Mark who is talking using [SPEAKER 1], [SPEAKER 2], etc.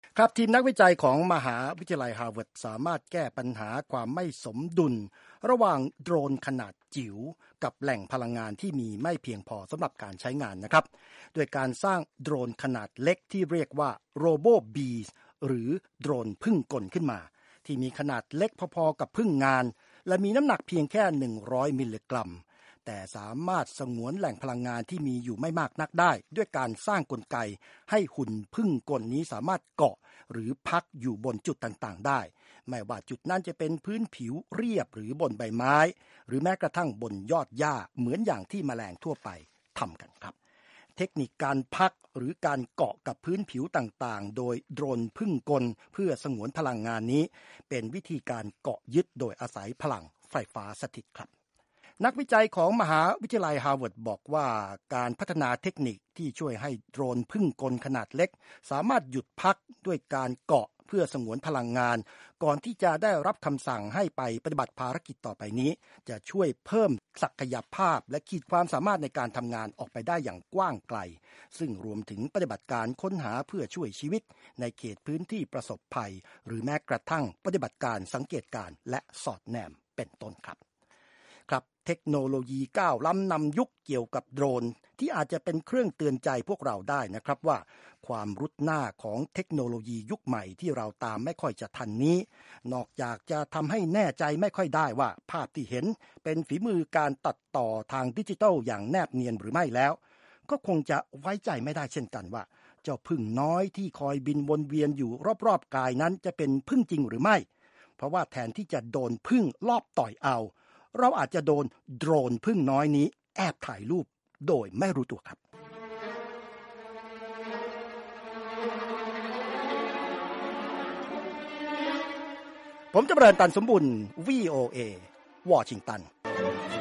[SPEAKER 1] ครับทีมนักวิจัยของมหาวิทยาลัยฮาร์วาร์ดสามารถแก้ปัญหาความไม่สมดุลระหว่างโดรนขนาดจิ๋วกับแหล่งพลังงานที่มีไม่เพียงพอสำหรับการใช้งานนะครับโดยการสร้างโดรนขนาดเล็กที่เรียกว่าโรโบบีสหรือโดรนพึ่งกลขึ้นมาที่มีขนาดเล็กพอๆกับพึ่งงานและมีน้ำหนักเพียงแค่100มิลลิกรัมแต่สามารถสงวนแหล่งพลังงานที่มีอยู่ไม่มากนักได้ด้วยการสร้างกลไกให้หุ่นพึ่งกลนี้สามารถเกาะหรือพักอยู่บนจุดต่างๆได้ไม่ว่าจุดนั้นจะเป็นพื้นผิวเรียบหรือบนใบไม้หรือแม้กระทั่งบนยอดหญ้าเหมือนอย่างที่แมลงทั่วไปทำกันครับเทคนิคการพักหรือการเกาะกับพื้นผิวต่างๆโดยโดรนพึ่งกลเพื่อสงวนพลังงานนี้เป็นวิธีการเกาะยึดโดยอาศัยพลังไฟฟ้าสถิตครับนักวิจัยของมหาวิทยาลัยฮาร์วาร์ดบอกว่าการพัฒนาเทคนิคที่ช่วยให้โดรนพึ่งกลขนาดเล็กสามารถหยุดพักด้วยการเกาะเพื่อสงวนพลังงานก่อนที่จะได้รับคำสั่งให้ไปปฏิบัติภารกิจต่อไปนี้จะช่วยเพิ่มศักยภาพและขีดความสามารถในการทำงานออกไปได้อย่างกว้างไกลซึ่งรวมถึงปฏิบัติการค้นหาเพื่อช่วยชีวิตในเขตพื้นที่ประสบภัยหรือแม้กระทั่งปฏิบัติการสังเกตการณ์และสอดแนมเป็นต้นครับเทคโนโลยีก้าวล้ำนำยุคเกี่ยวกับโดรนที่อาจจะเป็นเครื่องเตือนใจพวกเราได้นะครับว่าความรุดหน้าของเทคโนโลยียุคใหม่ที่เราตามไม่ค่อยจะทันนี้นอกจากจะทำให้แน่ใจไม่ค่อยได้ว่าภาพที่เห็นเป็นฝีมือการตัดต่อทางดิจิทัลอย่างแนบเนียนหรือไม่แล้วก็คงจะไว้ใจไม่ได้เช่นกันว่าเจ้าผึ้งน้อยที่คอยบินวนเวียนอยู่รอบๆกายนั้นจะเป็นผึ้งจริงหรือไม่เพราะว่าแทนที่จะโดนผึ้งลอบต่อยเอาเราอาจจะโดนโดรนพึ่งน้อยนี้แอบถ่ายรูปโดยไม่รู้ตัวครับผมจำเริญตันสมบุญ VOA วอชิงตัน